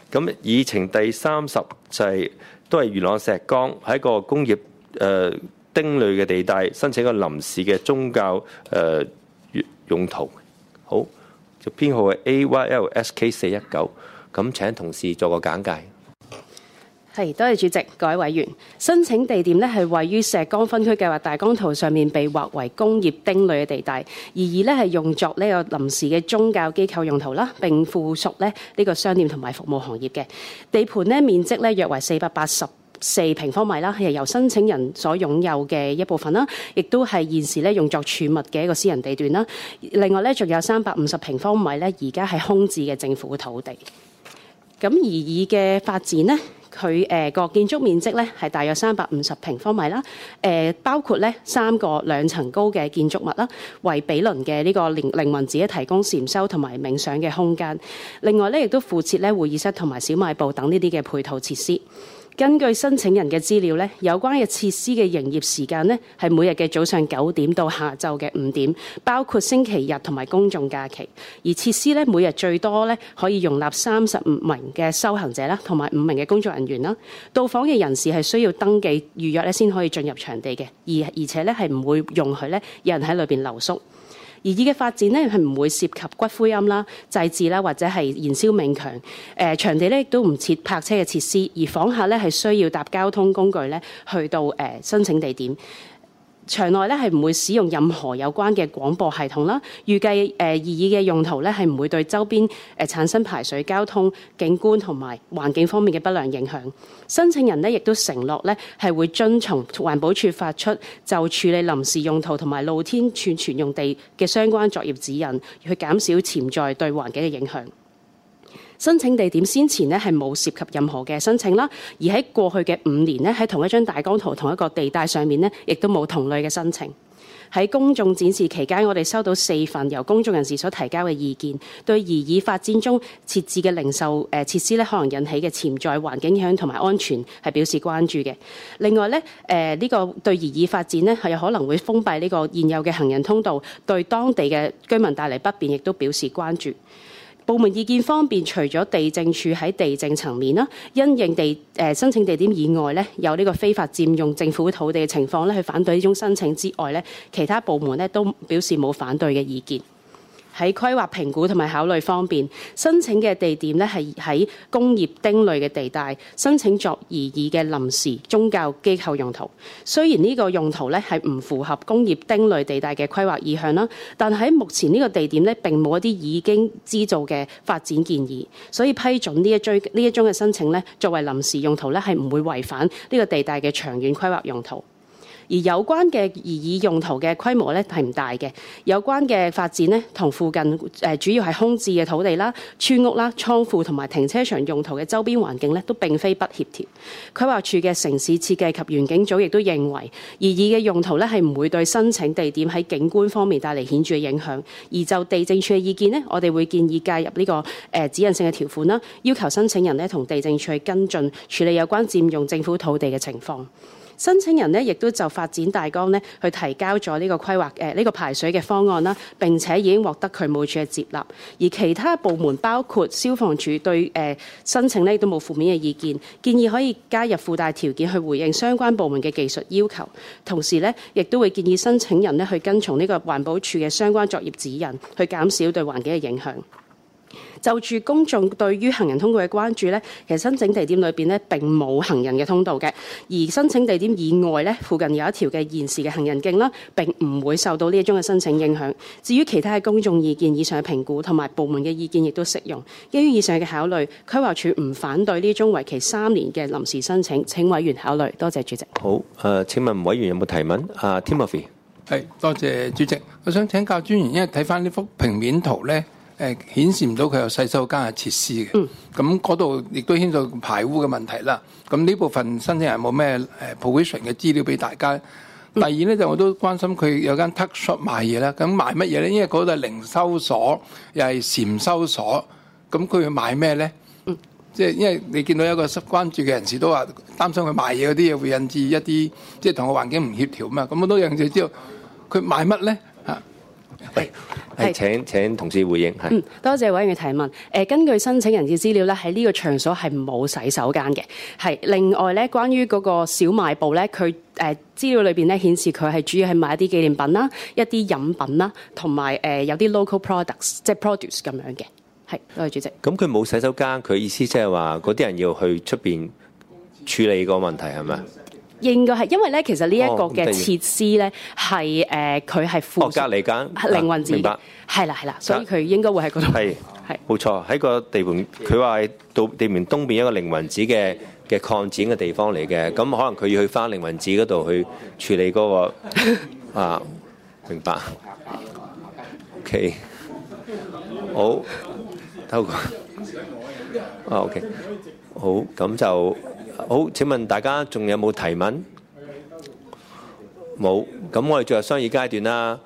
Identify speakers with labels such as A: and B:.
A: 咁議程第30就係都係元朗石崗喺一個工業丁類嘅地帶申請個臨時嘅宗教用途。好，就編號係 AYLSK419。咁請同事作個簡介。
B: 係，多謝主席，各位委員。申請地點呢係位於石崗分區計劃大綱圖上面被劃為工業丁類嘅地帶，而呢係用作呢個臨時嘅宗教機構用途啦，並附屬呢個商店同埋服務行業嘅地盤呢，面積呢約為484平方米啦，係由申請人所擁有嘅一部分啦，亦都係現時呢用作儲物嘅一個私人地段啦。另外呢，仲有350平方米呢，而家係空置嘅政府土地。咁而以嘅發展呢，佢個建築面積咧係大約350平方米啦，包括咧3個2層高嘅建築物啦，為毗鄰嘅呢個靈魂寺提供禪修同埋冥想嘅空間。另外咧，亦都附設咧會議室同埋小賣部等呢啲嘅配套設施。根據申請人嘅資料咧，有關嘅設施嘅營業時間咧係每日嘅早上9點到下晝嘅5點，包括星期日同埋公眾假期。而設施咧每日最多咧可以容納35名嘅修行者啦，同埋5名嘅工作人員啦。到訪嘅人士係需要登記預約咧先可以進入場地嘅，而且咧係唔會容許咧有人喺裏邊留宿。而以嘅發展咧係唔會涉及骨灰龕啦、祭祀啦或者係燃燒冥鏹。場地咧亦都唔設泊車嘅設施，而訪客咧係需要搭交通工具咧去到申請地點。場內咧係唔會使用任何有關嘅廣播系統啦。預計擬議嘅用途咧係唔會對周邊產生排水、交通、景觀同埋環境方面嘅不良影響。申請人咧亦都承諾咧係會遵從環保署發出就處理臨時用途同埋露天儲存用地嘅相關作業指引，去減少潛在對環境嘅影響。申請地點先前咧係冇涉及任何嘅申請啦，而喺過去嘅5年咧喺同一張大綱圖同一個地帶上面咧，亦都冇同類嘅申請。喺公眾展示期間，我哋收到4份由公眾人士所提交嘅意見，對擬議發展中設置嘅零售設施咧可能引起嘅潛在環境影響同埋安全係表示關注嘅。另外咧，呢個對擬議發展咧係有可能會封閉呢個現有嘅行人通道，對當地嘅居民帶嚟不便，亦都表示關注。部門意見方面，除咗地政處喺地政層面啦，因應申請地點以外咧有呢個非法佔用政府土地嘅情況咧，去反對呢種申請之外咧，其他部門咧都表示冇反對嘅意見。喺規劃評估同埋考慮方面，申請嘅地點咧係喺工業丁類嘅地帶，申請作擬議嘅臨時宗教機構用途。雖然呢個用途咧係唔符合工業丁類地帶嘅規劃意向啦，但喺目前呢個地點咧並冇一啲已經知道嘅發展建議，所以批准呢一宗嘅申請咧作為臨時用途咧係唔會違反呢個地帶嘅長遠規劃用途。而有關嘅擬議用途嘅規模咧係唔大嘅，有關嘅發展咧同附近主要係空置嘅土地啦、村屋啦、倉庫同埋停車場用途嘅周邊環境咧都並非不協調。規劃署嘅城市設計及園景組亦都認為，擬議嘅用途咧係唔會對申請地點喺景觀方面帶嚟顯著嘅影響。而就地政處嘅意見咧，我哋會建議介入呢個指引性嘅條款啦，要求申請人咧同地政處去跟進處理有關佔用政府土地嘅情況。申請人咧亦都就發展大綱咧去提交咗呢個規劃呢個排水嘅方案啦，並且已經獲得渠務署嘅接納。而其他部門包括消防處對申請咧亦都冇負面嘅意見，建議可以加入附帶條件去回應相關部門嘅技術要求。同時咧亦都會建議申請人咧去跟從呢個環保署嘅相關作業指引，去減少對環境嘅影響。就住公眾對於行人通道嘅關注咧，其實申請地點裏邊咧並冇行人嘅通道嘅，而申請地點以外咧，附近有一條嘅現時嘅行人徑啦，並唔會受到呢一宗嘅申請影響。至於其他嘅公眾意見，以上嘅評估同埋部門嘅意見亦都適用。基於以上嘅考慮，規劃署唔反對呢宗為期3年嘅臨時申請，請委員考慮。多謝主席。
A: 好，請問委員有冇提問？Timothy
C: 係，多謝主席。我想請教專員，因為睇翻呢幅平面圖咧。顯示唔到佢有洗手間嘅設施嘅，咁嗰度亦都牽涉排污嘅問題啦。咁呢部分申請人冇咩provision嘅資料俾大家。第二咧就我都關心佢有間 tuck shop 賣嘢啦，咁賣乜嘢咧？因為嗰度係靈修所，又係禪修所，咁佢要賣咩咧？即係因為你見到一個關注嘅人士都話擔心佢賣嘢嗰啲嘢會引致一啲即係同個環境唔協調嘛。咁我都有興趣知道佢賣乜咧？
A: 請同事回應係。
B: 多謝委員嘅提問。根據申請人嘅資料咧，喺呢個場所係冇洗手間嘅。係另外咧，關於嗰個小賣部咧，佢資料裏邊咧顯示佢係主要係賣一啲紀念品啦、一啲飲品啦，同埋有啲 local products， 即係 produce 咁樣嘅。係，多謝主席。
A: 咁佢冇洗手間，佢意思即係話嗰啲人要去出邊處理個問題係咪？
B: 應該係，因為咧，其實呢一個嘅設施咧係佢係附
A: 隔離間
B: 靈魂寺，
A: 明白
B: 係啦，所以佢應該會喺嗰度。
A: 係冇錯，喺個地盤，佢話係到地盤東邊一個靈魂寺嘅擴展嘅地方嚟嘅，咁可能佢要去翻靈魂寺嗰度去處理嗰個啊，明白 ？OK， 好，透過OK， 好，咁就。好，請問大家仲有冇提問？冇，咁我哋進入商議階段啦。